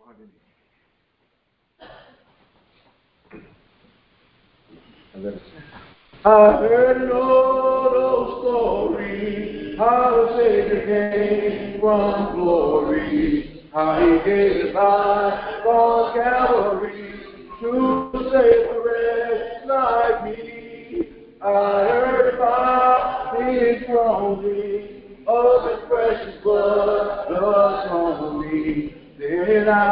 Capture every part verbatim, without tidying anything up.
I heard an old, old story, how the Savior came from glory, how he gave his life on Calvary to save a wretch like me. I heard about his groaning, of his precious blood upon me. Then I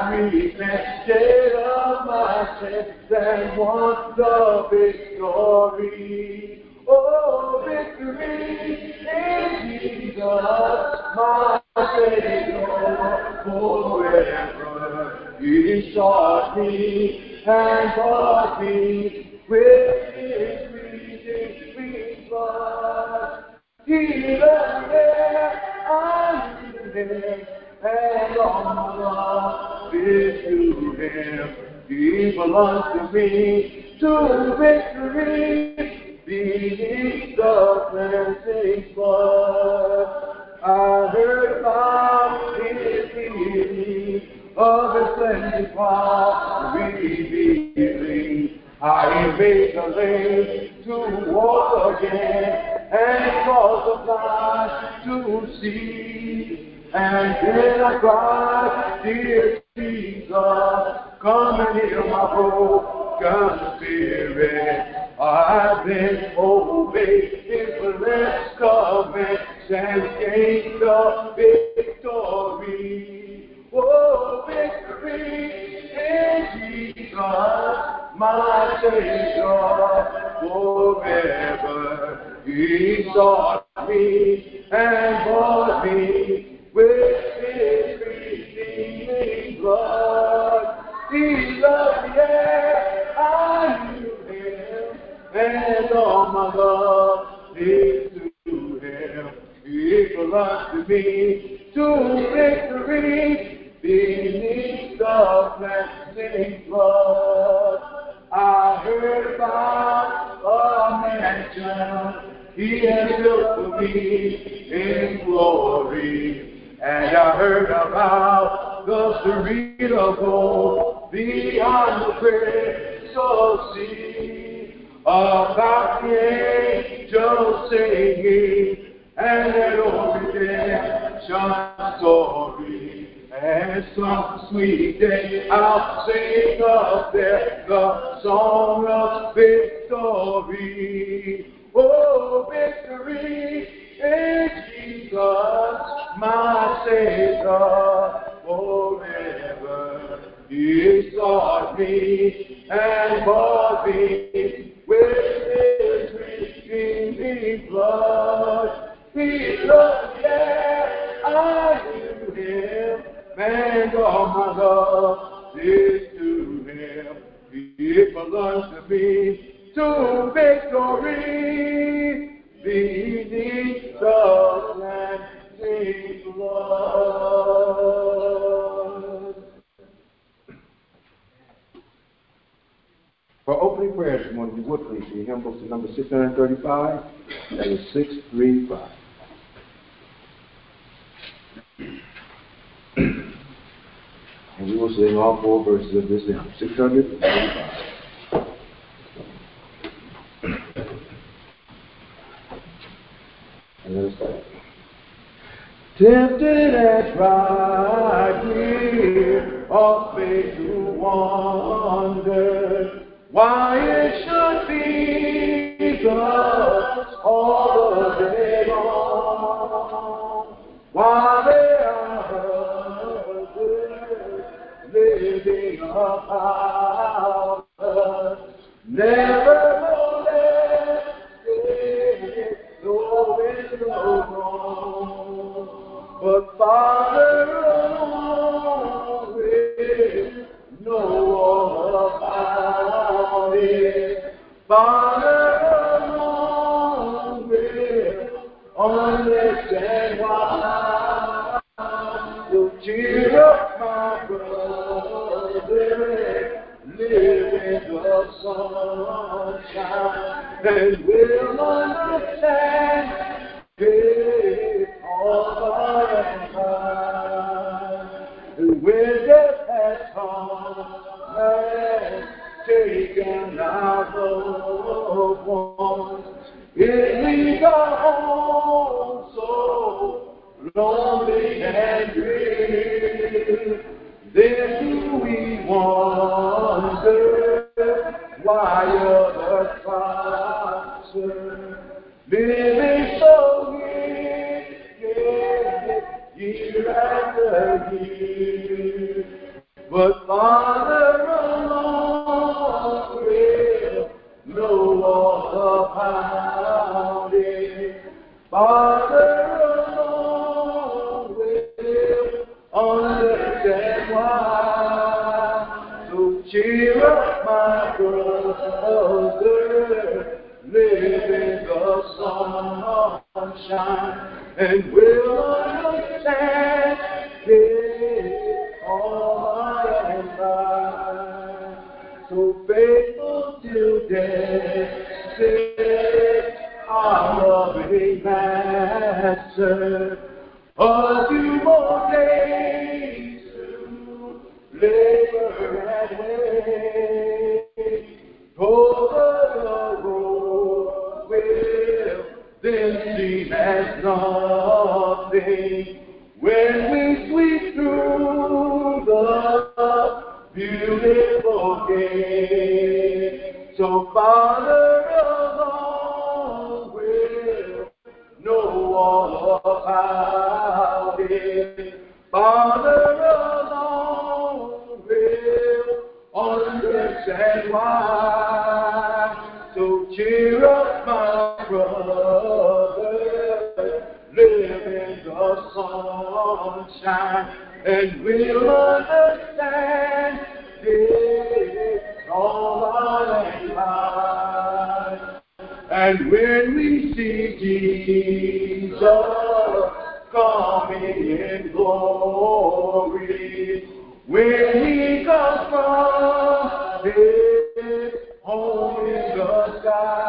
repented of my sins and won the victory. Oh, victory in Jesus, my Savior forever. He sought me and bought me with his redeeming blood. He loved me, I knew him, and all my love is to him. He belongs to me, to victory, beneath the cleansing blood. I heard about his healing, of his cleansing power revealing, how he made the lame to walk again, and caused the blind to see. And then I cried, dear Jesus, come and heal my broken spirit. I've been obeyed his blessed commands and gained the victory. Oh, victory in Jesus, my Savior forever. He sought me and bought me with his redeeming blood. He loved me, and I knew him, and all my love is to him. He belongs to me, to victory, beneath the cleansing blood. I heard about a mansion he has built for me in glory, and I heard about the serene of gold beyond the crystal sea, about the angels singing and their old redemption story. And some sweet day I'll sing up there the song of victory. Oh, victory in Jesus, my Savior forever. He sought me and bought me with his redeeming blood. He loved me, I knew him, and all my love is to him. He belongs to me, to victory, beneath the cleansing blood. For opening prayers this morning, you would please see hymn books to number six hundred thirty-five, that is six thirty-five. And we will sing all four verses of this hymn, six hundred thirty-five. And let us start. Tempted and tried here, all faith to wonder why it should be thus all the day long. While there are others living about us, never molested, knowing no wrong. But Father alone will know all about it. Father alone will understand why. So cheer up, my brother, live in the sunshine, and we'll understand it all by and by. And when death has come and taken our loved ones. It leaves our home so lonely and drear. Then do we wonder why others prosper, living so wicked year after year. But Father alone will know all about it. Father alone will understand why. So cheer up, my brother, live in the sunshine, and we'll understand it all by and by. So faithful till death, say, our loving Master. A few more days to labor and wait. Over the road will then seem as nothing when we sweep through the beautiful gate. So Father alone will know all about it. Father alone will understand why. So cheer up, my brother, live in the sunshine, and we'll understand it all by and by. And when we see Jesus coming in glory, when he comes from his home in the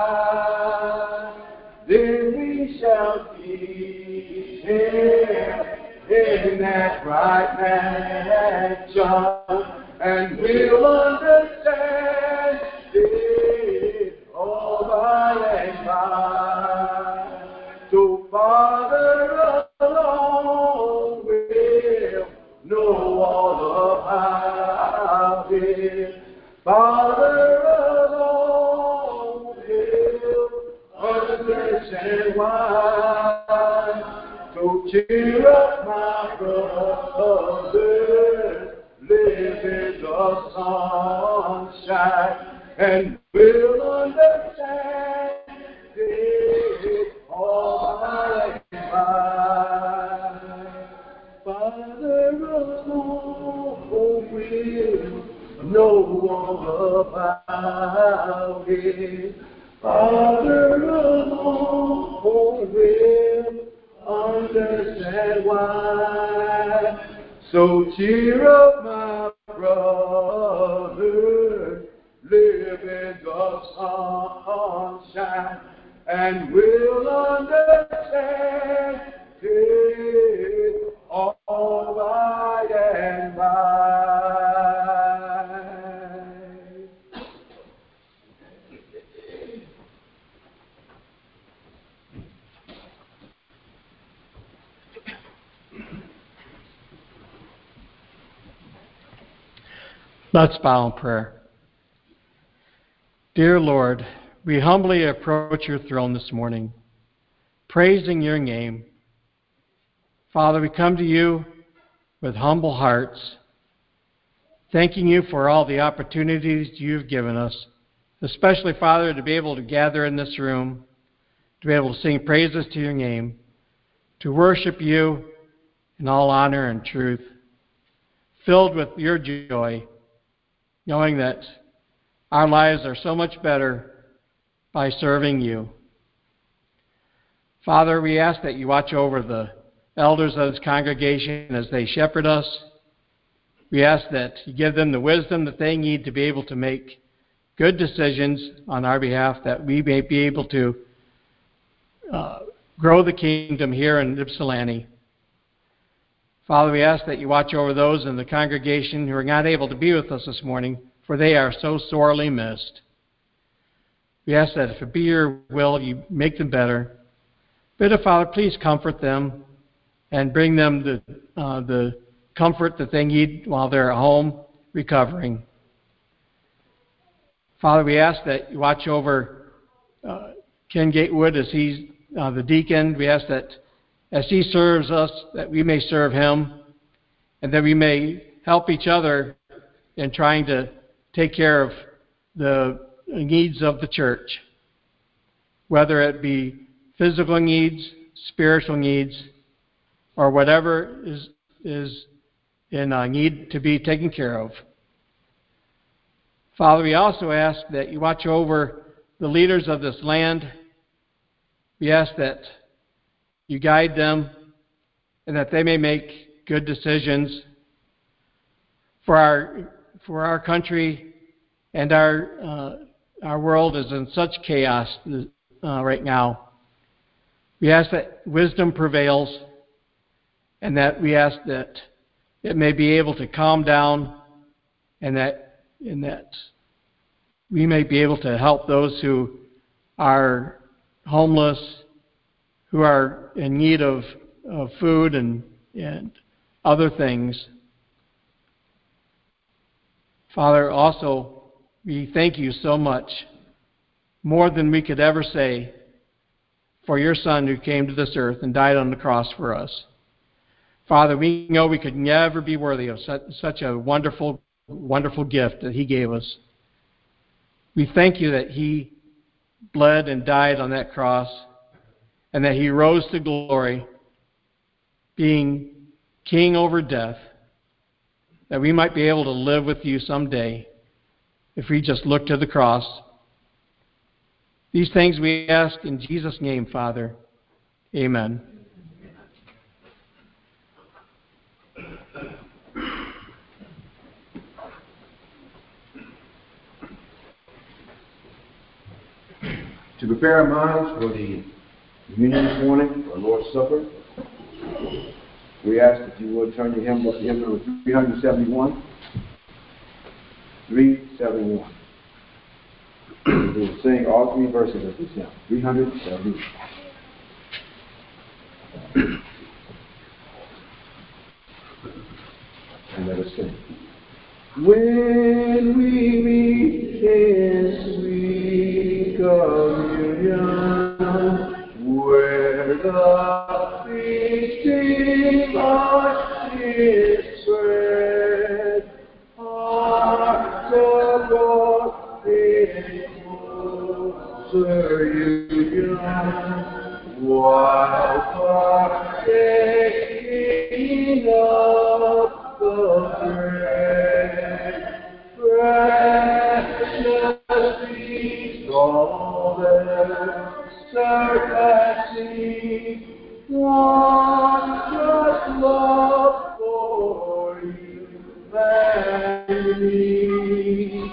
sky, then we shall see him in that bright mansion, and we'll understand it all by and by. So Father alone will know all about it. Father alone will understand why. So cheer up, my brother, live in the sunshine, and we'll understand it all by and by. Father alone will know all about it. Father alone will understand why. So cheer up, my brother, live in the sunshine, and we'll understand it all by and by. Let's bow in prayer. Dear Lord, we humbly approach your throne this morning, praising your name. Father, we come to you with humble hearts, thanking you for all the opportunities you've given us, especially, Father, to be able to gather in this room, to be able to sing praises to your name, to worship you in all honor and truth, filled with your joy, knowing that our lives are so much better by serving you. Father, we ask that you watch over the elders of this congregation as they shepherd us. We ask that you give them the wisdom that they need to be able to make good decisions on our behalf, that we may be able to uh, grow the kingdom here in Ypsilanti. Father, we ask that you watch over those in the congregation who are not able to be with us this morning, for they are so sorely missed. We ask that if it be your will, you make them better. But, Father, please comfort them and bring them the, uh, the comfort that they need while they're at home recovering. Father, we ask that you watch over uh, Ken Gatewood as he's uh, the deacon. We ask that as he serves us, that we may serve him, and that we may help each other in trying to take care of the needs of the church, whether it be physical needs, spiritual needs, or whatever is is in uh, need to be taken care of. Father, we also ask that you watch over the leaders of this land. We ask that you guide them and that they may make good decisions for our for our country, and our uh, our world is in such chaos uh, right now. We ask that wisdom prevails, and that we ask that it may be able to calm down, and that and that we may be able to help those who are homeless, who are in need of, of food and and other things. Father, also, we thank you so much, more than we could ever say, for your Son who came to this earth and died on the cross for us. Father, we know we could never be worthy of such, such a wonderful, wonderful gift that he gave us. We thank you that he bled and died on that cross, and that he rose to glory, being king over death, that we might be able to live with you someday if we just look to the cross. These things we ask in Jesus' name, Father. Amen. To prepare our minds for the communion this morning, our Lord's Supper, we ask that you would turn your hymn book to hymn number three seventy-one. three seventy-one. We will sing all three verses of this hymn. three seventy-one. And let us sing. When we meet in sweet communion, where the feasting light is spread, hearts of God in closer union, while partaking of the bread, precious peace, all that surpassing wondrous love for you and me.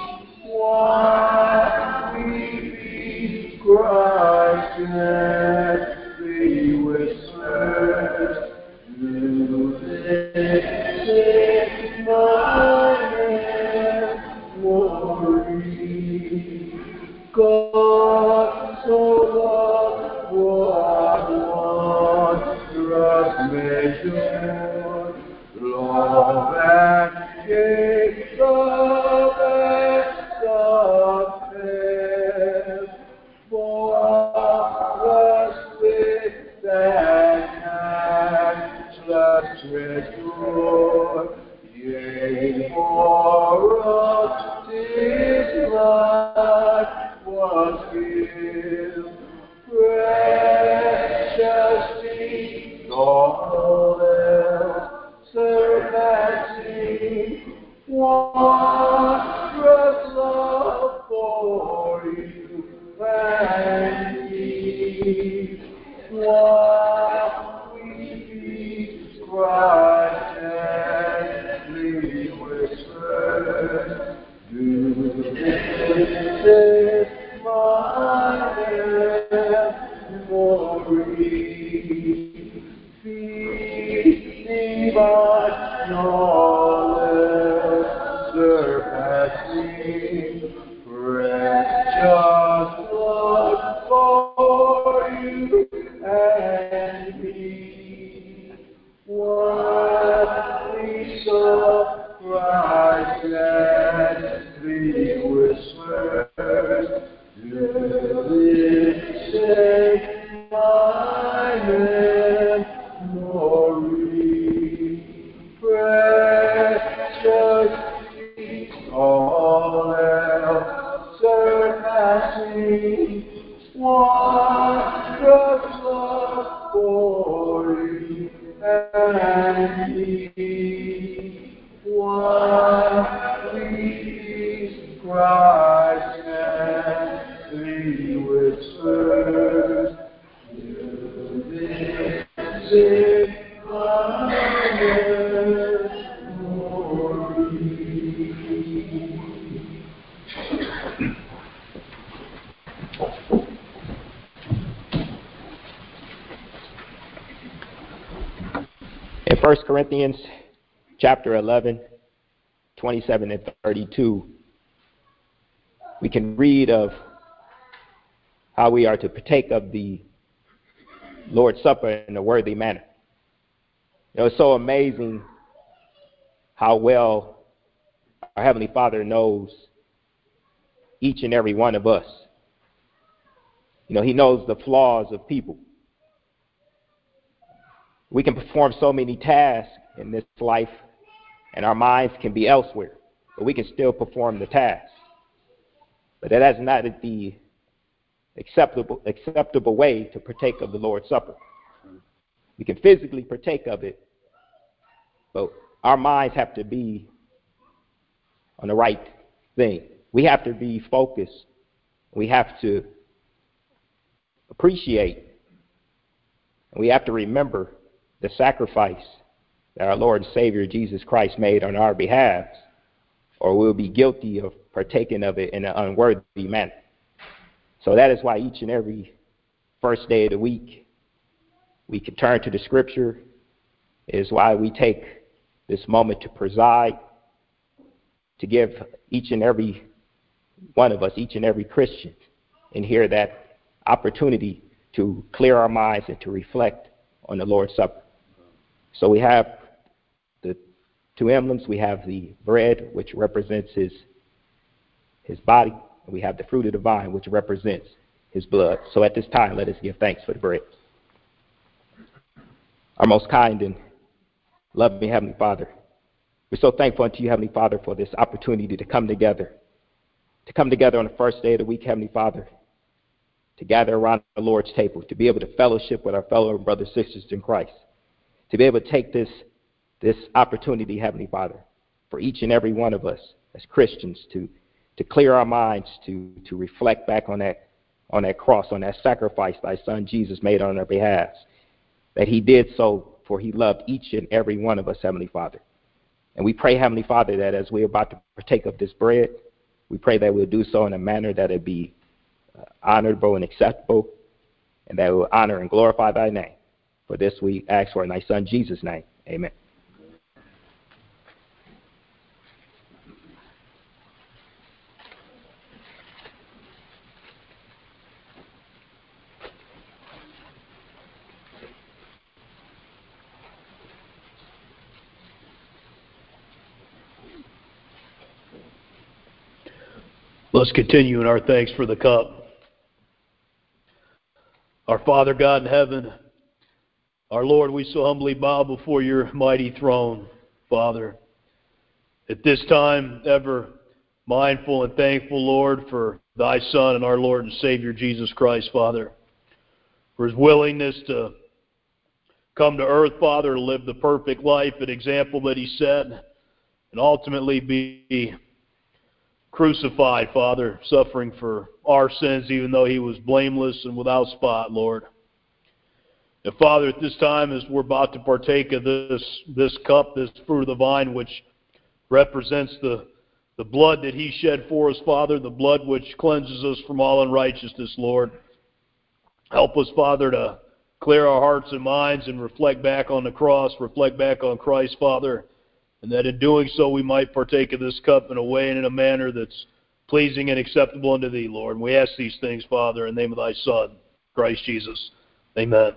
While we feast, Christ gently whispers, "Do this in my memory." God so loved what wondrous measure, love and gave the best of him, for us with and matchless treasure, yea, for us his life was given. Precious things, all else surpassing, wondrous love for you and me. While we feast, Christ gently whispers, "Do this my memory." Feasting by Christ gently whispers, "This is my memory, precious peace, all else surpassing, wondrous love for you and me. What please Christ gently whispers, "This is my In First Corinthians chapter eleven, twenty-seven and thirty-two, we can read of how we are to partake of the Lord's Supper in a worthy manner. You know, it's so amazing how well our Heavenly Father knows each and every one of us. You know, He knows the flaws of people. We can perform so many tasks in this life, and our minds can be elsewhere, but we can still perform the task. But that is not the acceptable acceptable way to partake of the Lord's Supper. We can physically partake of it, but our minds have to be on the right thing. We have to be focused. We have to appreciate, and we have to remember the sacrifice that our Lord and Savior Jesus Christ made on our behalf, or we'll be guilty of partaking of it in an unworthy manner. So that is why each and every first day of the week we can turn to the Scripture. It is why we take this moment to preside, to give each and every one of us, each and every Christian in here, that opportunity to clear our minds and to reflect on the Lord's Supper. So we have the two emblems. We have the bread, which represents his his body, and we have the fruit of the vine, which represents his blood. So at this time, let us give thanks for the bread. Our most kind and loving Heavenly Father, we're so thankful unto you, Heavenly Father, for this opportunity to come together, to come together on the first day of the week, Heavenly Father, to gather around the Lord's table, to be able to fellowship with our fellow brothers and sisters in Christ, to be able to take this, this opportunity, Heavenly Father, for each and every one of us as Christians to, to clear our minds, to, to reflect back on that, on that cross, on that sacrifice thy Son Jesus made on our behalf, that he did so for he loved each and every one of us, Heavenly Father. And we pray, Heavenly Father, that as we're about to partake of this bread, we pray that we'll do so in a manner that it be uh, honorable and acceptable, and that it will honor and glorify thy name. For this we ask for in thy Son Jesus' name. Amen. Let's continue in our thanks for the cup. Our Father God in heaven, our Lord, we so humbly bow before your mighty throne, Father. At this time, ever mindful and thankful, Lord, for thy Son and our Lord and Savior Jesus Christ, Father, for his willingness to come to earth, Father, to live the perfect life and example that he set, and ultimately be crucified, Father, suffering for our sins, even though he was blameless and without spot, Lord. And Father, at this time, as we're about to partake of this this cup, this fruit of the vine, which represents the, the blood that he shed for us, Father, the blood which cleanses us from all unrighteousness, Lord. Help us, Father, to clear our hearts and minds and reflect back on the cross, reflect back on Christ, Father, and that in doing so we might partake of this cup in a way and in a manner that's pleasing and acceptable unto thee, Lord. And we ask these things, Father, in the name of thy Son, Christ Jesus. Amen.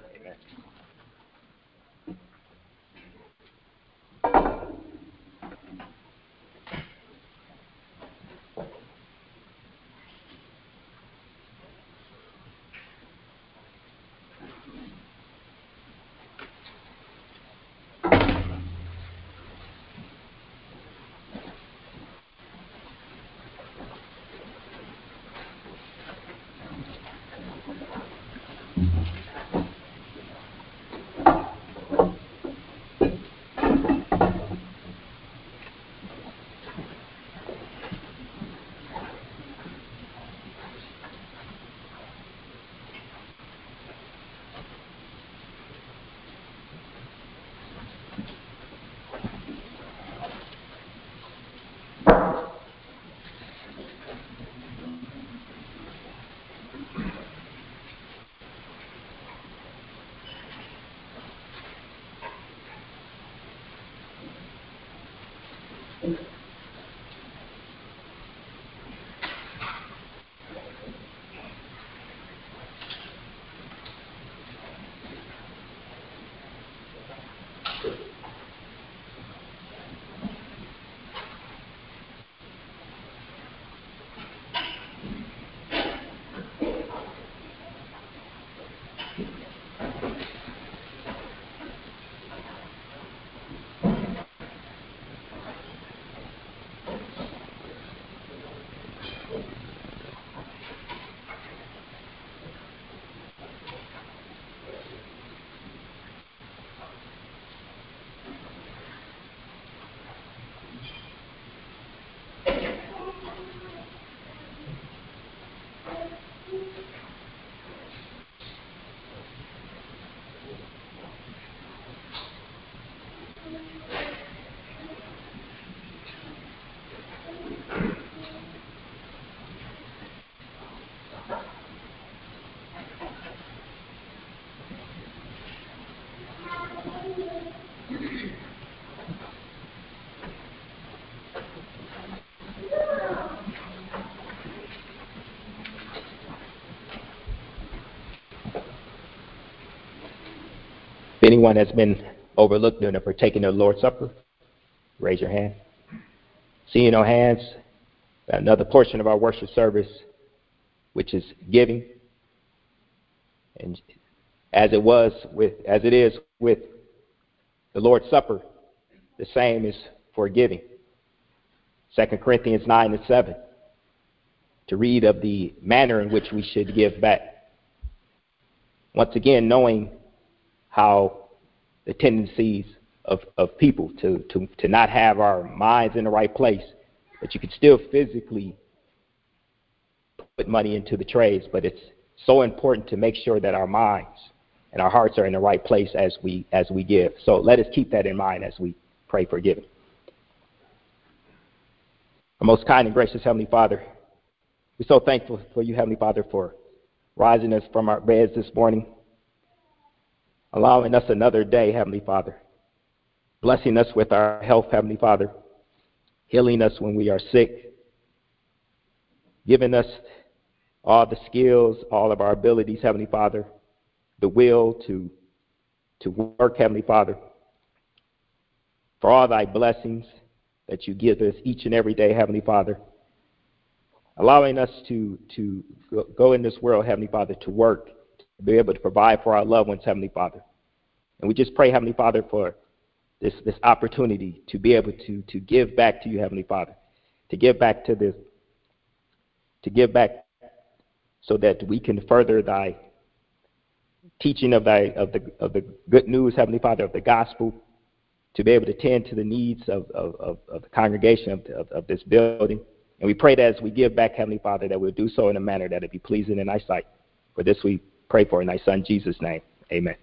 If anyone has been overlooked in partaking of the Lord's Supper, raise your hand. Seeing no hands, another portion of our worship service, which is giving. And as it was with, as it is with the Lord's Supper, the same is for giving. Second Corinthians nine and seven, to read of the manner in which we should give back. Once again, knowing how the tendencies of, of people to, to, to not have our minds in the right place, but you can still physically put money into the trays, but it's so important to make sure that our minds and our hearts are in the right place as we as we give. So let us keep that in mind as we pray for giving. Our most kind and gracious Heavenly Father, we're so thankful for you, Heavenly Father, for rising us from our beds this morning, allowing us another day, Heavenly Father, blessing us with our health, Heavenly Father, healing us when we are sick, giving us all the skills, all of our abilities, Heavenly Father, the will to, to work, Heavenly Father, for all thy blessings that you give us each and every day, Heavenly Father, allowing us to, to go in this world, Heavenly Father, to work, to be able to provide for our loved ones, Heavenly Father. And we just pray, Heavenly Father, for this, this opportunity to be able to, to give back to you, Heavenly Father, to give back to this, to give back so that we can further thy teaching of thy of the of the good news, Heavenly Father, of the gospel, to be able to tend to the needs of, of, of, of the congregation of, of, of this building. And we pray that as we give back, Heavenly Father, that we'll do so in a manner that it be pleasing in thy sight. For this we pray for in thy Son, Jesus' name. Amen.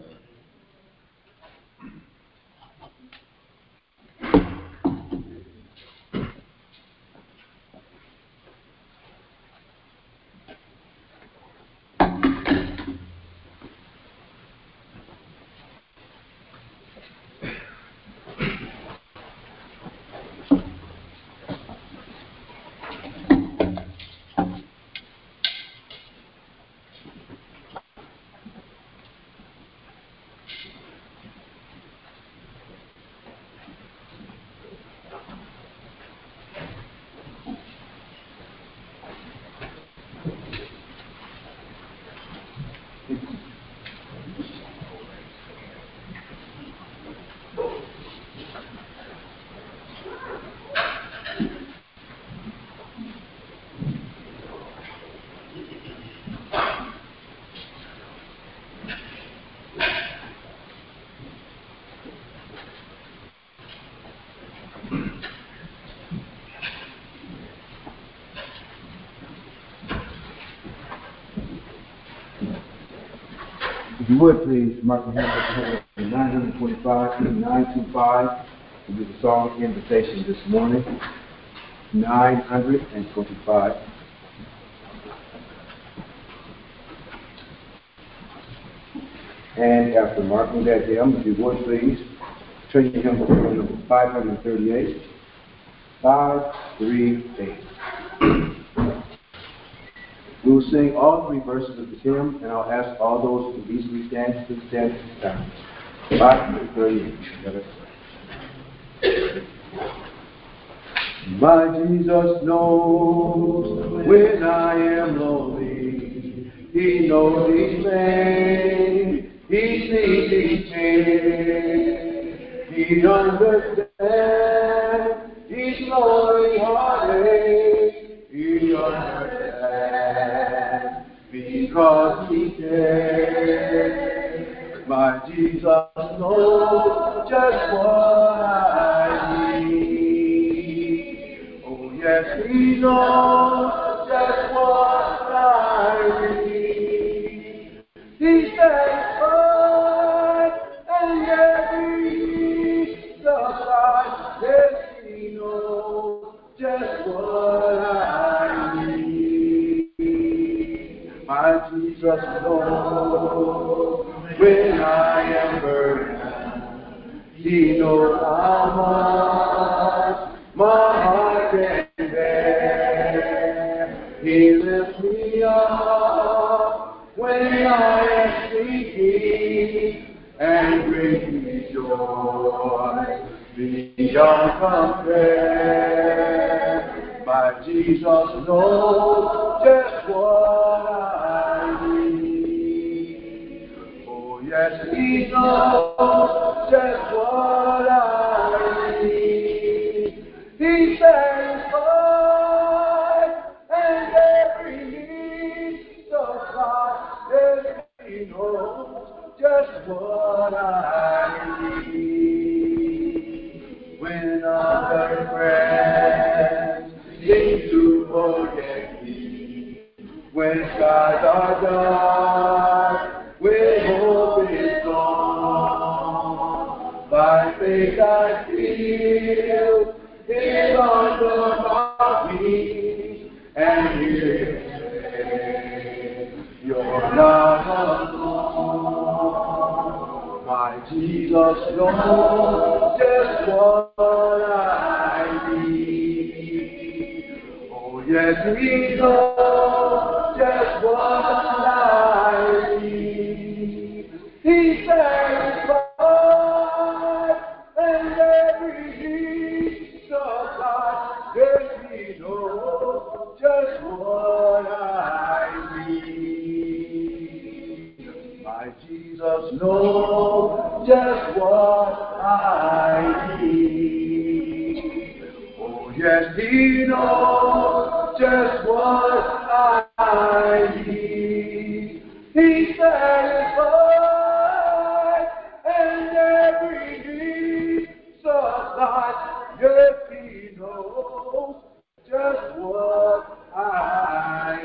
If you would, please mark your hand at nine twenty-five to nine twenty-five to do the song invitation this morning. nine twenty-five. And after marking that hymn, if you would, please turn your hymn to number five thirty-eight. five, three, eight. We will sing all three verses of the hymn, and I'll ask all those who can easily stand to stand at this time. five, thirty-eight. My Jesus knows when I am lonely. He knows each pain. He sees each pain. He understands each lonely heartache. He understands because He cares. My Jesus knows just what I need. Oh yes, He knows just what I need. He's satisfied and every need supplied. Yes, He knows just what I need. My Jesus knows when I am burdened. He knows how much my heart can bear. He lifts me up when I am sinking and brings me joy beyond compare. My Jesus knows just what I need. Oh yes, He knows just what I need. He's satisfied and every need supplied. Yes, He knows just what I need. When other friends seem to forget me, when skies are dark, when hope is gone, by faith I feel His arms about me, and hear Him say, you're not alone. My Jesus knows just what I need. Oh yes, He knows just what I need. He's satisfied and every need supplied. Yes, He knows just what I need. My Jesus knows just what I need. Oh yes, He knows just what I need. He's satisfied and every need supplied. Yes, He knows just what I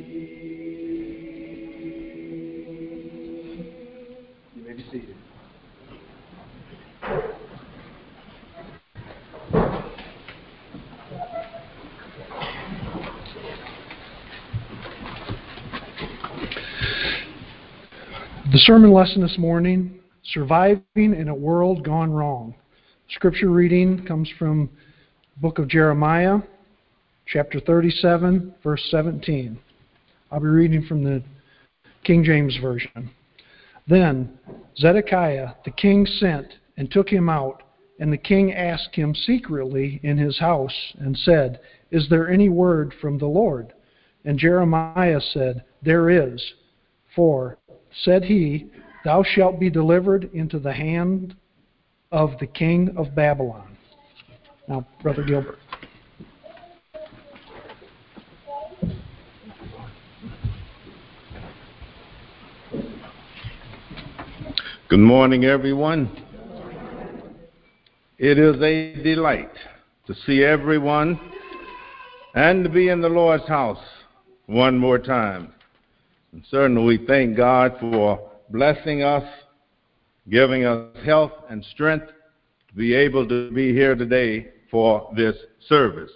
need. You may be seated. The sermon lesson this morning, Surviving in a World Gone Wrong. Scripture reading comes from the book of Jeremiah, chapter thirty-seven, verse seventeen. I'll be reading from the King James Version. Then Zedekiah the king sent and took him out, and the king asked him secretly in his house and said, Is there any word from the Lord? And Jeremiah said, There is. For, said he, Thou shalt be delivered into the hand of the king of Babylon. Now, Brother Gilbert. Good morning, everyone. It is a delight to see everyone and to be in the Lord's house one more time. And certainly we thank God for blessing us, giving us health and strength to be able to be here today for this service.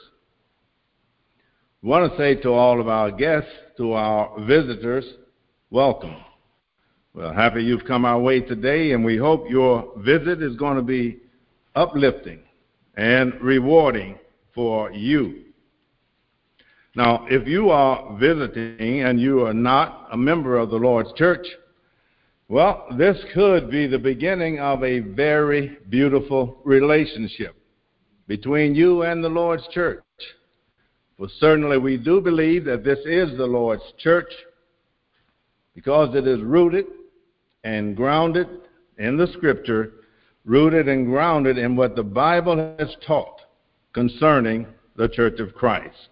I want to say to all of our guests, to our visitors, welcome. We're happy you've come our way today, and we hope your visit is going to be uplifting and rewarding for you. Now, if you are visiting and you are not a member of the Lord's church, well, this could be the beginning of a very beautiful relationship between you and the Lord's church. Well, certainly we do believe that this is the Lord's church because it is rooted and grounded in the Scripture, rooted and grounded in what the Bible has taught concerning the Church of Christ.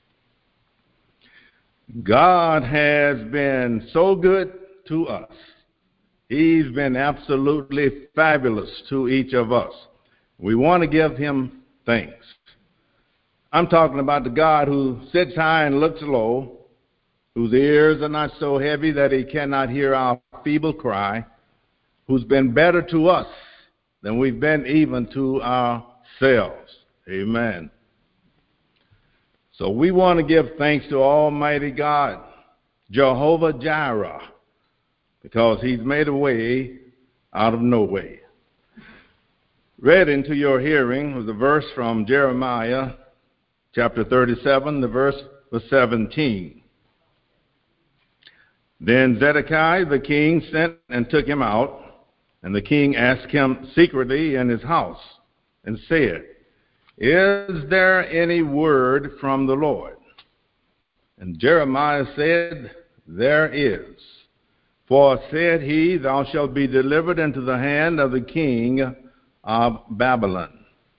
God has been so good to us. He's been absolutely fabulous to each of us. We want to give him thanks. I'm talking about the God who sits high and looks low, whose ears are not so heavy that he cannot hear our feeble cry, who's been better to us than we've been even to ourselves. Amen. So we want to give thanks to Almighty God, Jehovah Jireh, because he's made a way out of no way. Read into your hearing was a verse from Jeremiah chapter thirty-seven, the verse was seventeen. Then Zedekiah the king sent and took him out, and the king asked him secretly in his house, and said, Is there any word from the Lord? And Jeremiah said, There is. For said he, Thou shalt be delivered into the hand of the king of Babylon.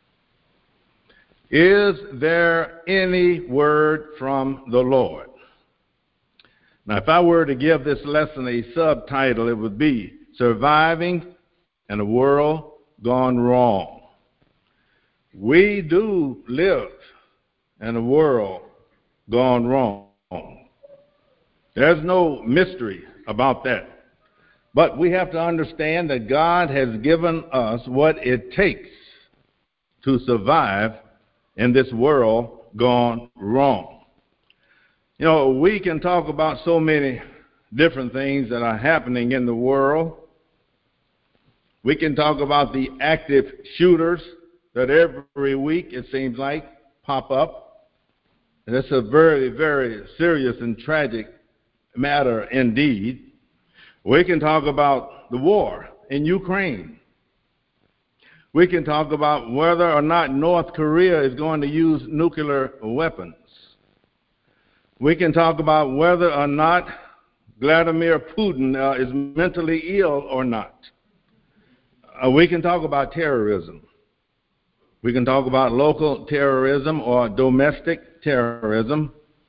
Is there any word from the Lord? Now, if I were to give this lesson a subtitle, it would be Surviving in a World Gone Wrong. We do live in a world gone wrong. There's no mystery about that. But we have to understand that God has given us what it takes to survive in this world gone wrong. You know, we can talk about so many different things that are happening in the world. We can talk about the active shooters that every week, it seems like, pop up. And it's a very, very serious and tragic matter indeed. We can talk about the war in Ukraine. We can talk about whether or not North Korea is going to use nuclear weapons. We can talk about whether or not Vladimir Putin uh, is mentally ill or not. Uh, we can talk about terrorism. We can talk about local terrorism or domestic terrorism.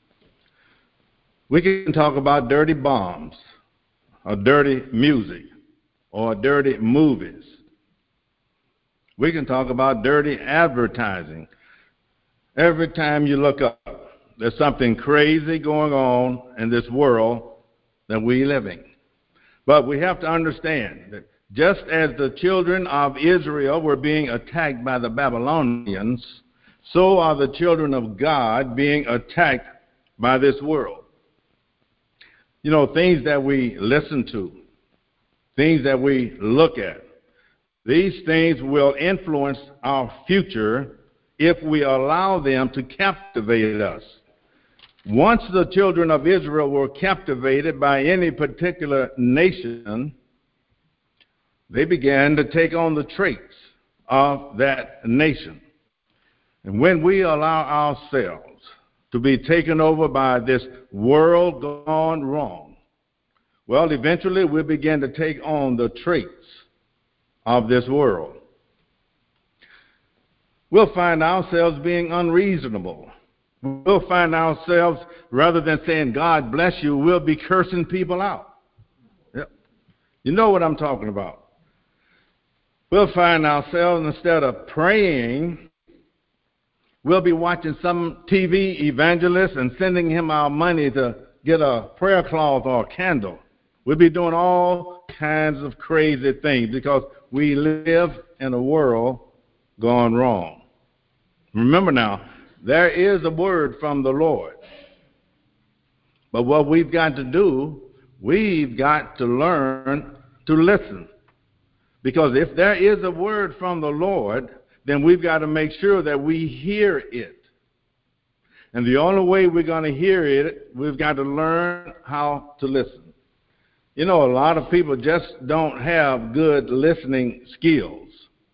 We can talk about dirty bombs, or dirty music, or dirty movies. We can talk about dirty advertising. Every time you look up, there's something crazy going on in this world that we live in. But we have to understand that just as the children of Israel were being attacked by the Babylonians, so are the children of God being attacked by this world. You know, things that we listen to, things that we look at, these things will influence our future if we allow them to captivate us. Once the children of Israel were captivated by any particular nation, they began to take on the traits of that nation. And when we allow ourselves to be taken over by this world gone wrong, well, eventually we'll begin to take on the traits of this world. We'll find ourselves being unreasonable. We'll find ourselves, rather than saying, God bless you, we'll be cursing people out. Yep. You know what I'm talking about. We'll find ourselves, instead of praying, we'll be watching some T V evangelist and sending him our money to get a prayer cloth or a candle. We'll be doing all kinds of crazy things because we live in a world gone wrong. Remember now, there is a word from the Lord. But what we've got to do, we've got to learn to listen. Because if there is a word from the Lord, then we've got to make sure that we hear it. And the only way we're going to hear it, we've got to learn how to listen. You know, a lot of people just don't have good listening skills.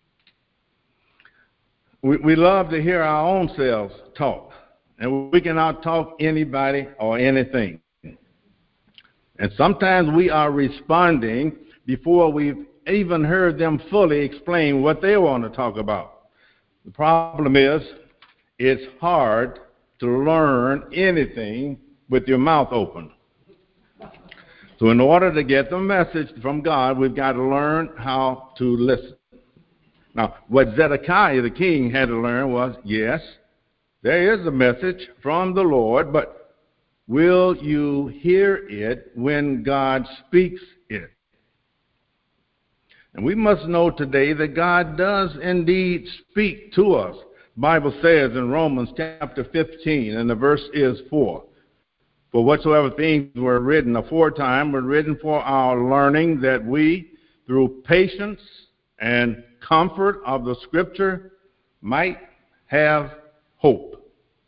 We, we love to hear our own selves talk, and we can out-talk anybody or anything. And sometimes we are responding before we've even heard them fully explain what they want to talk about. The problem is, it's hard to learn anything with your mouth open. So in order to get the message from God, we've got to learn how to listen. Now, what Zedekiah the king had to learn was, yes, there is a message from the Lord, but will you hear it when God speaks it? And we must know today that God does indeed speak to us. The Bible says in Romans chapter fifteen, and the verse is four, for whatsoever things were written aforetime were written for our learning, that we, through patience and comfort of the Scripture, might have hope.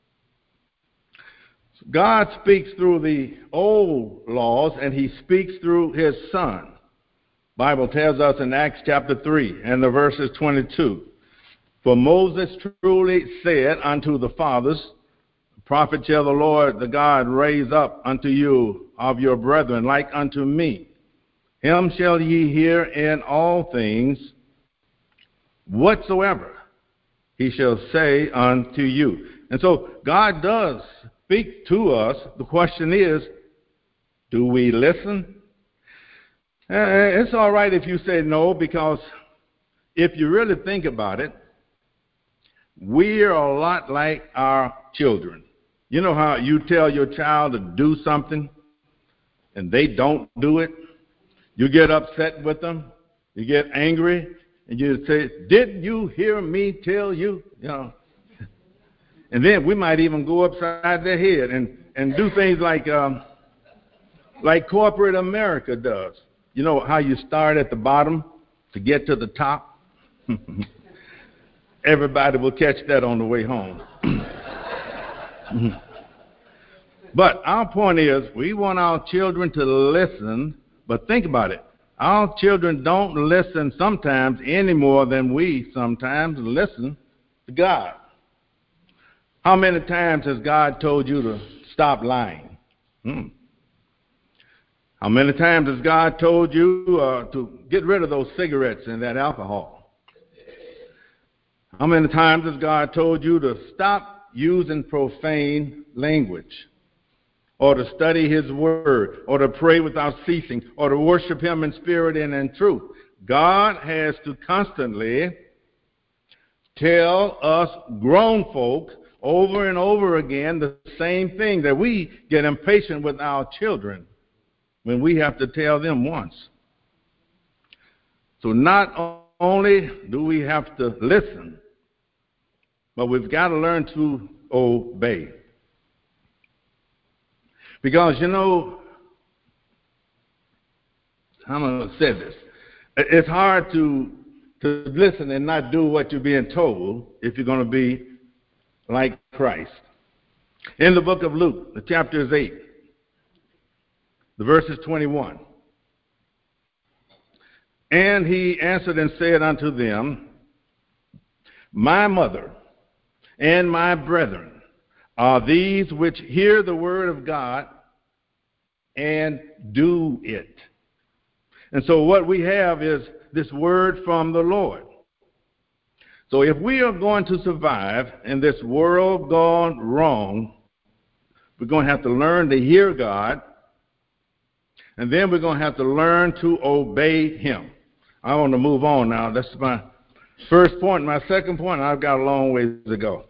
God speaks through the old laws, and he speaks through his Son. The Bible tells us in Acts chapter three, and the verse is twenty-two, for Moses truly said unto the fathers, prophet shall the Lord the God raise up unto you of your brethren like unto me. Him shall ye hear in all things whatsoever he shall say unto you. And so God does speak to us. The question is, do we listen? Uh, it's all right if you say no, because if you really think about it, we're a lot like our children. You know how you tell your child to do something and they don't do it? You get upset with them, you get angry, and you say, didn't you hear me tell you? You know. And then we might even go upside their head and, and do things like um, like corporate America does. You know how you start at the bottom to get to the top? Everybody will catch that on the way home. But our point is, we want our children to listen, but think about it. Our children don't listen sometimes any more than we sometimes listen to God. How many times has God told you to stop lying? Hmm. How many times has God told you uh, to get rid of those cigarettes and that alcohol? How many times has God told you to stop using profane language, or to study his word, or to pray without ceasing, or to worship him in spirit and in truth? God has to constantly tell us grown folk over and over again the same thing, that we get impatient with our children when we have to tell them once. So not only do we have to listen, but we've got to learn to obey. Because, you know, I'm going to say this. It's hard to, to listen and not do what you're being told if you're going to be like Christ. In the book of Luke, the chapter is eight, the verse is twenty-one. And he answered and said unto them, my mother and my brethren are these which hear the word of God and do it. And so what we have is this word from the Lord. So if we are going to survive in this world gone wrong, we're going to have to learn to hear God, and then we're going to have to learn to obey him. I want to move on now. That's my first point. My second point, I've got a long ways to go.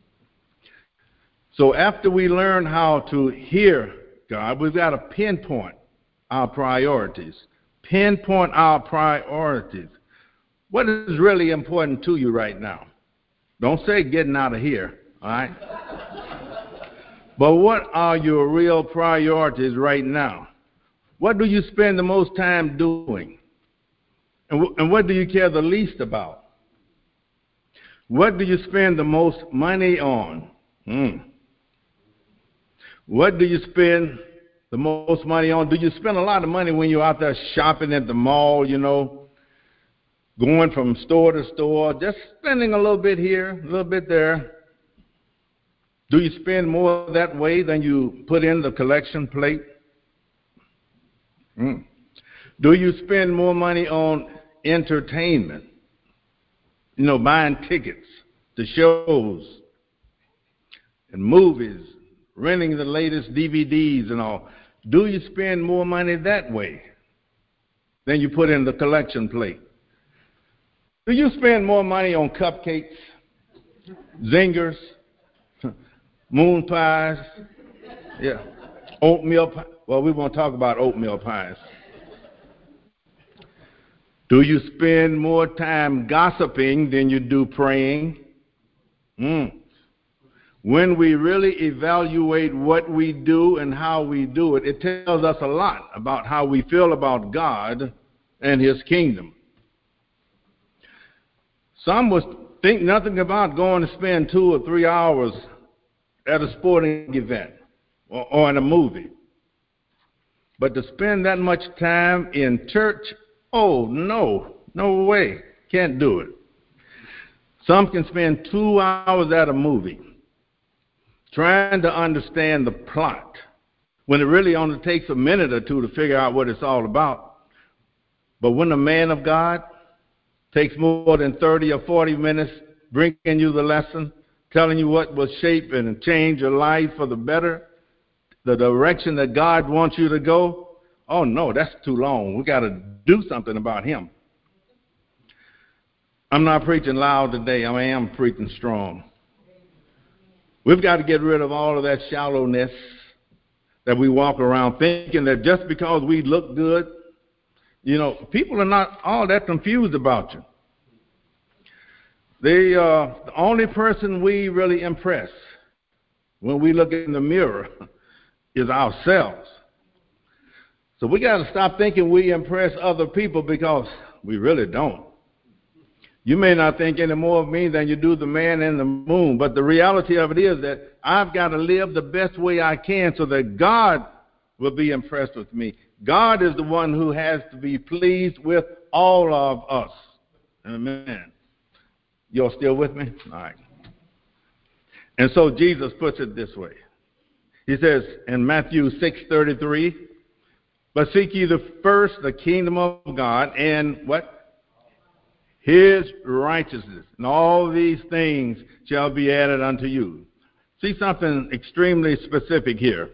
So after we learn how to hear God, we've got to pinpoint our priorities. Pinpoint our priorities. What is really important to you right now? Don't say getting out of here, all right? But what are your real priorities right now? What do you spend the most time doing? And, w- and what do you care the least about? What do you spend the most money on? Hmm. What do you spend the most money on? Do you spend a lot of money when you're out there shopping at the mall, you know, going from store to store, just spending a little bit here, a little bit there? Do you spend more that way than you put in the collection plate? Mm. Do you spend more money on entertainment? You know, buying tickets to shows and movies, renting the latest D V Ds and all. Do you spend more money that way than you put in the collection plate? Do you spend more money on cupcakes, zingers, moon pies, yeah, oatmeal pie? Well, we won't talk about oatmeal pies. Do you spend more time gossiping than you do praying? Mm. When we really evaluate what we do and how we do it, it tells us a lot about how we feel about God and His kingdom. Some would think nothing about going to spend two or three hours at a sporting event or, or in a movie. But to spend that much time in church, oh, no, no way, can't do it. Some can spend two hours at a movie trying to understand the plot when it really only takes a minute or two to figure out what it's all about. But when a man of God takes more than thirty or forty minutes bringing you the lesson, telling you what will shape and change your life for the better, the direction that God wants you to go, oh no, that's too long. We got to do something about him. I'm not preaching loud today. I am preaching strong. We've got to get rid of all of that shallowness that we walk around thinking that just because we look good, you know, people are not all that confused about you. They, uh, the only person we really impress when we look in the mirror is ourselves. So we got to stop thinking we impress other people, because we really don't. You may not think any more of me than you do the man in the moon, but the reality of it is that I've got to live the best way I can so that God will be impressed with me. God is the one who has to be pleased with all of us. Amen. You're still with me? All right. And so Jesus puts it this way. He says in Matthew six thirty-three, but seek ye the first the kingdom of God and what? His righteousness, and all these things shall be added unto you. See something extremely specific here.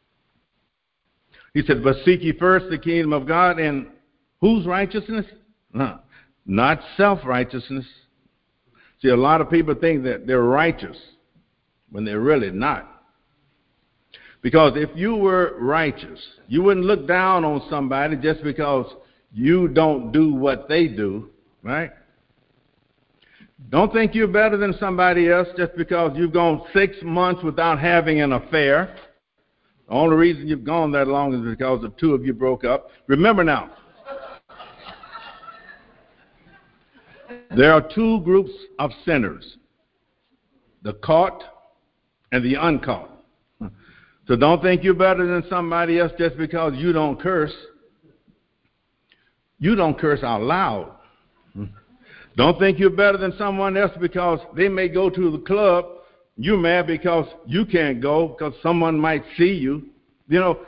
He said, but seek ye first the kingdom of God, and whose righteousness? No, not self-righteousness. See, a lot of people think that they're righteous when they're really not. Because if you were righteous, you wouldn't look down on somebody just because you don't do what they do, right? Don't think you're better than somebody else just because you've gone six months without having an affair. The only reason you've gone that long is because the two of you broke up. Remember now, there are two groups of sinners, the caught and the uncaught. So don't think you're better than somebody else just because you don't curse. You don't curse out loud. Don't think you're better than someone else because they may go to the club. You're mad because you can't go because someone might see you. You know,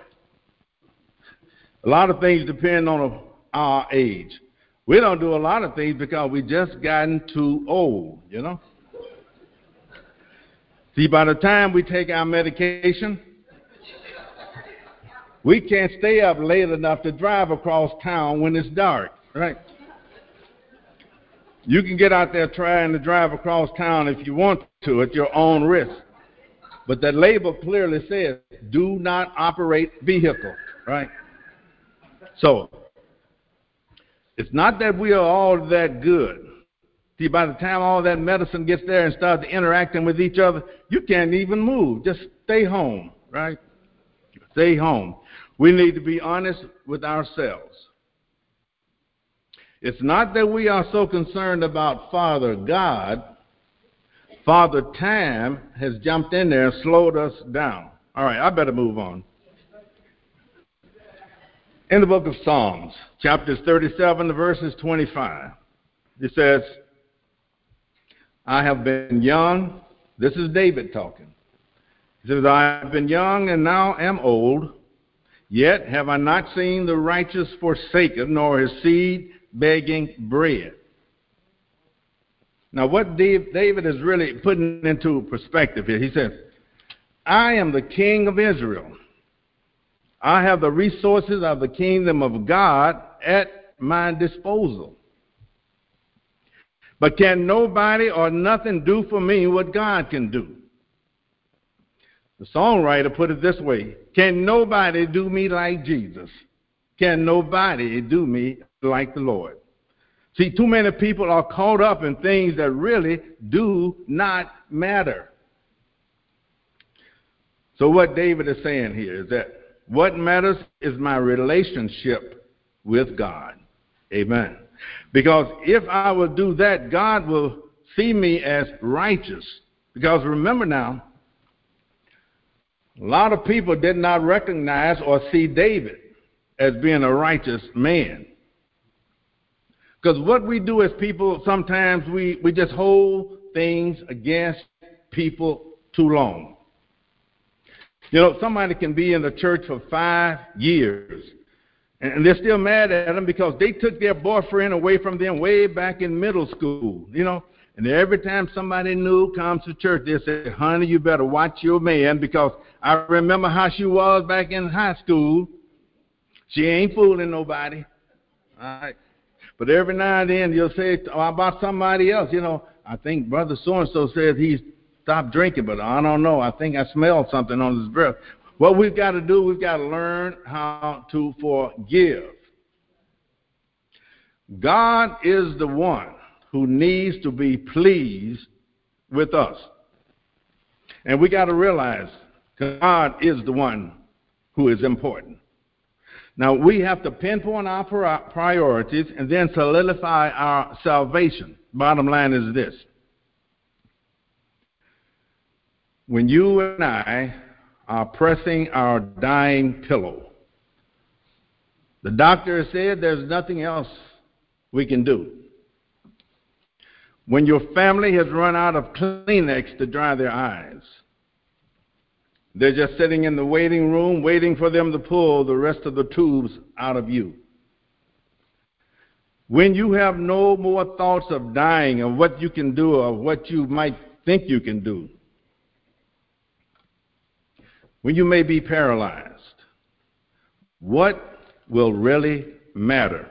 a lot of things depend on our age. We don't do a lot of things because we just gotten too old, you know. See, by the time we take our medication, we can't stay up late enough to drive across town when it's dark, right? You can get out there trying to drive across town if you want to at your own risk. But that label clearly says, do not operate vehicle, right? So, it's not that we are all that good. See, by the time all that medicine gets there and starts interacting with each other, you can't even move. Just stay home, right? Stay home. We need to be honest with ourselves. It's not that we are so concerned about Father God. Father Time has jumped in there and slowed us down. All right, I better move on. In the book of Psalms, chapters thirty-seven, verses twenty-five, it says, I have been young. This is David talking. He says, I have been young and now am old, yet have I not seen the righteous forsaken, nor his seed begging bread. Now, what David is really putting into perspective here, he says, I am the king of Israel. I have the resources of the kingdom of God at my disposal. But can nobody or nothing do for me what God can do? The songwriter put it this way, can nobody do me like Jesus? Can nobody do me like the Lord? See, too many people are caught up in things that really do not matter. So what David is saying here is that what matters is my relationship with God. Amen. Because if I will do that, God will see me as righteous. Because remember now, a lot of people did not recognize or see David as being a righteous man. Because what we do as people, sometimes we, we just hold things against people too long. You know, somebody can be in the church for five years, and they're still mad at them because they took their boyfriend away from them way back in middle school, you know. And every time somebody new comes to church, they say, honey, you better watch your man because I remember how she was back in high school. She ain't fooling nobody. All right. But every now and then you'll say about somebody else, you know, I think Brother so-and-so said he's stopped drinking, but I don't know. I think I smelled something on his breath. What we've got to do, we've got to learn how to forgive. God is the one who needs to be pleased with us. And we got to realize God is the one who is important. Now, we have to pinpoint our priorities and then solidify our salvation. Bottom line is this. When you and I are pressing our dying pillow, the doctor said there's nothing else we can do. When your family has run out of Kleenex to dry their eyes, they're just sitting in the waiting room waiting for them to pull the rest of the tubes out of you. When you have no more thoughts of dying, of what you can do, or what you might think you can do, when you may be paralyzed, what will really matter?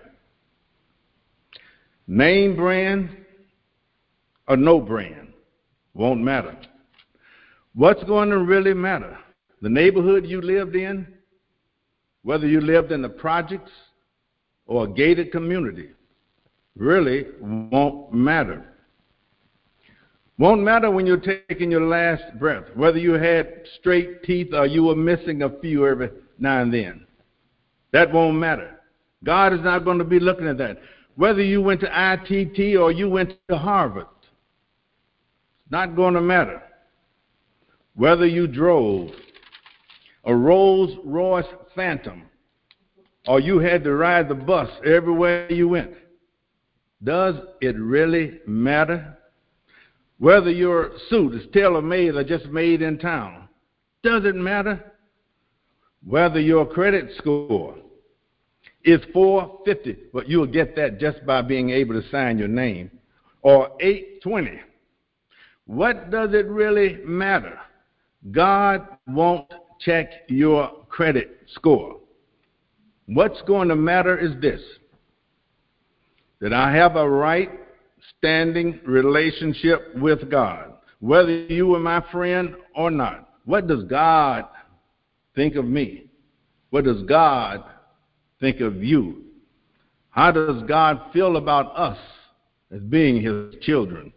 Name brand or no brand won't matter. What's going to really matter? The neighborhood you lived in, whether you lived in the projects or a gated community, really won't matter. Won't matter when you're taking your last breath, whether you had straight teeth or you were missing a few every now and then. That won't matter. God is not going to be looking at that. Whether you went to I T T or you went to Harvard, it's not going to matter. Whether you drove a Rolls Royce Phantom or you had to ride the bus everywhere you went, does it really matter? Whether your suit is tailor-made or just made in town, does it matter? Whether your credit score is four fifty, but you'll get that just by being able to sign your name, or eight twenty, what does it really matter? God won't check your credit score. What's going to matter is this, that I have a right standing relationship with God, whether you were my friend or not. What does God think of me? What does God think of you? How does God feel about us as being his children?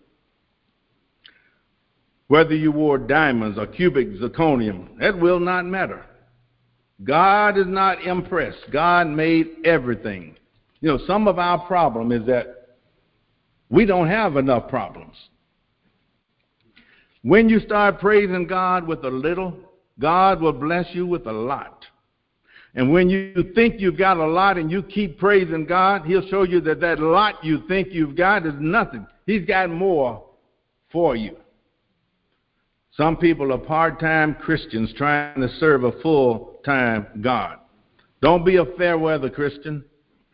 Whether you wore diamonds or cubic zirconium, that will not matter. God is not impressed. God made everything. You know, some of our problem is that we don't have enough problems. When you start praising God with a little, God will bless you with a lot. And when you think you've got a lot and you keep praising God, he'll show you that that lot you think you've got is nothing. He's got more for you. Some people are part-time Christians trying to serve a full-time God. Don't be a fair-weather Christian.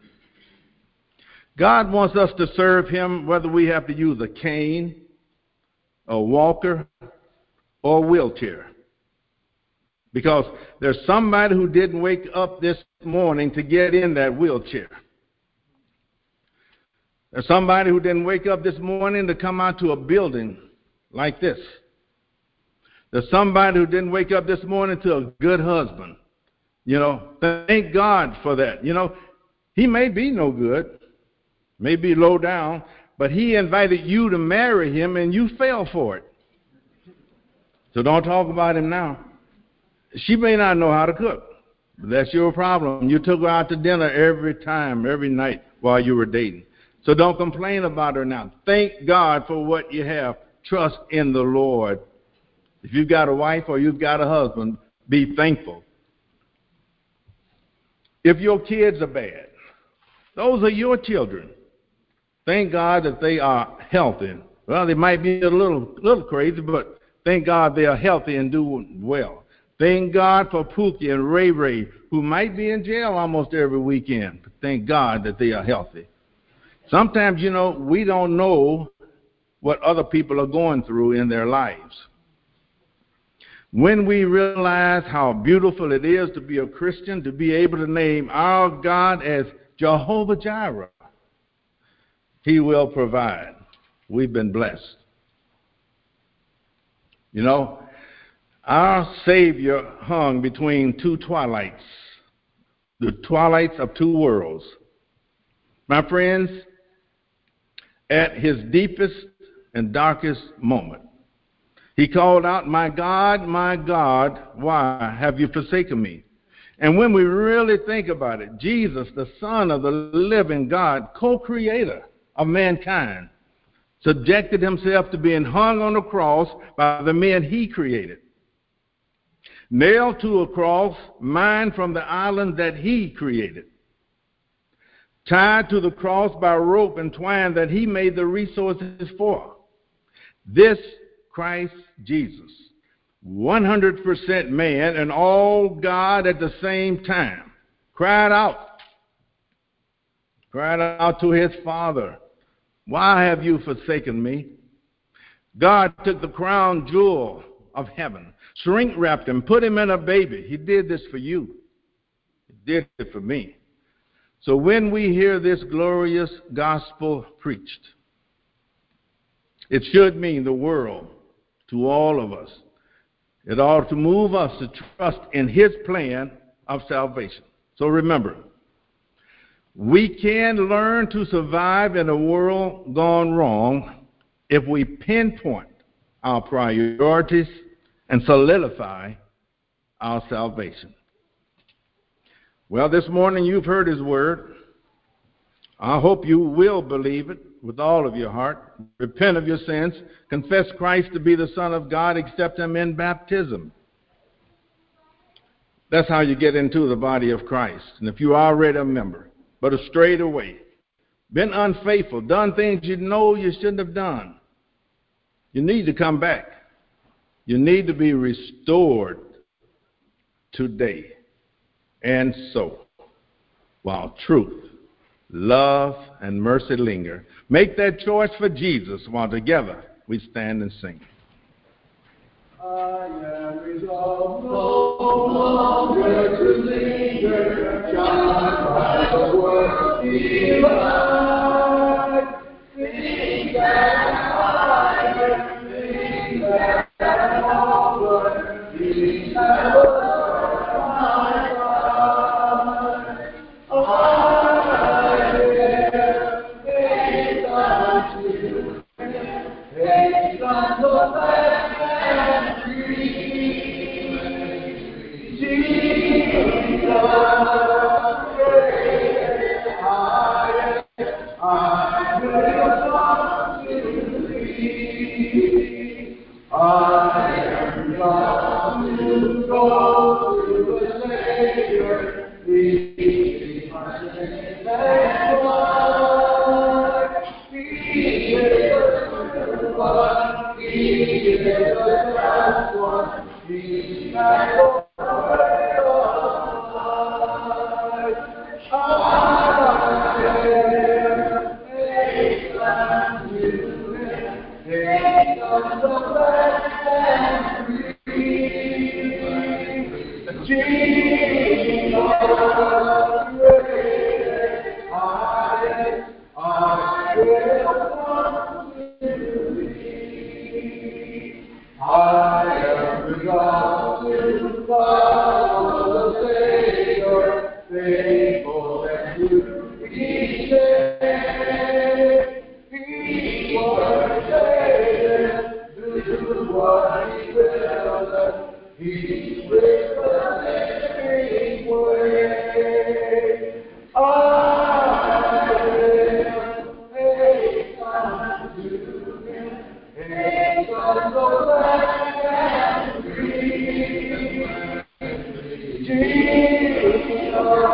God wants us to serve him whether we have to use a cane, a walker, or a wheelchair. Because there's somebody who didn't wake up this morning to get in that wheelchair. There's somebody who didn't wake up this morning to come out to a building like this. There's somebody who didn't wake up this morning to a good husband. You know, thank God for that. You know, he may be no good, may be low down, but he invited you to marry him and you fell for it. So don't talk about him now. She may not know how to cook, but that's your problem. You took her out to dinner every time, every night while you were dating. So don't complain about her now. Thank God for what you have. Trust in the Lord. If you've got a wife or you've got a husband, be thankful. If your kids are bad, those are your children. Thank God that they are healthy. Well, they might be a little, little crazy, but thank God they are healthy and doing well. Thank God for Pookie and Ray Ray, who might be in jail almost every weekend. But thank God that they are healthy. Sometimes, you know, we don't know what other people are going through in their lives. When we realize how beautiful it is to be a Christian, to be able to name our God as Jehovah Jireh, he will provide. We've been blessed. You know, our Savior hung between two twilights, the twilights of two worlds. My friends, at his deepest and darkest moment, he called out, "My God, my God, why have you forsaken me?" And when we really think about it, Jesus, the Son of the living God, co-creator of mankind, subjected himself to being hung on a cross by the men he created. Nailed to a cross, mined from the island that he created. Tied to the cross by rope and twine that he made the resources for. This Christ Jesus, one hundred percent man and all God at the same time, cried out, cried out to his Father, "Why have you forsaken me?" God took the crown jewel of heaven, shrink wrapped him, put him in a baby. He did this for you. He did it for me. So when we hear this glorious gospel preached, it should mean the world to all of us. It ought to move us to trust in his plan of salvation. So remember, we can learn to survive in a world gone wrong if we pinpoint our priorities and solidify our salvation. Well, this morning you've heard his word. I hope you will believe it with all of your heart. Repent of your sins. Confess Christ to be the Son of God. Accept him in baptism. That's how you get into the body of Christ. And if you're already a member, but have strayed away, been unfaithful, done things you know you shouldn't have done, you need to come back. You need to be restored today. And so, while truth, love, and mercy linger, make that choice for Jesus while together we stand and sing. I am resolved no longer to linger, shine by the word divine. Sing that higher, sing that over, sing that over my God. I will take unto, take unto that. I am God to go to the Savior, leave my sins and blood. He is the true one, He is the last one, He has the word of life. I am faith unto Him, faith unto the blessed and free. Jesus, great I am, I will come to Thee. I am resolved to follow the Savior, faithful and true He said. He was Savior, do what He will us. He's with the living way. I will haste unto Him, haste unto blessed and free. Jesus,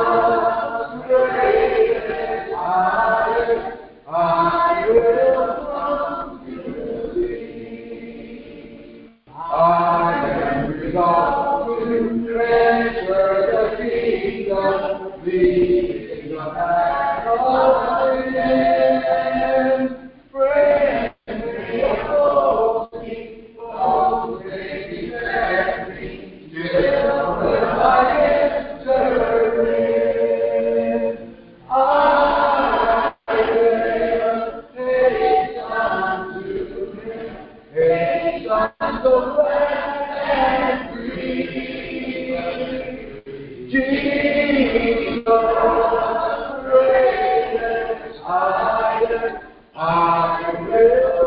great I am, I will come to Thee. I am resolved to treasure the kingdom, leaving the hand of sin. Friend, be opposing, oh, baby, let me still when I enter in. I will haste unto Him, haste unto blessed and free. Jesus, greatest I am, I will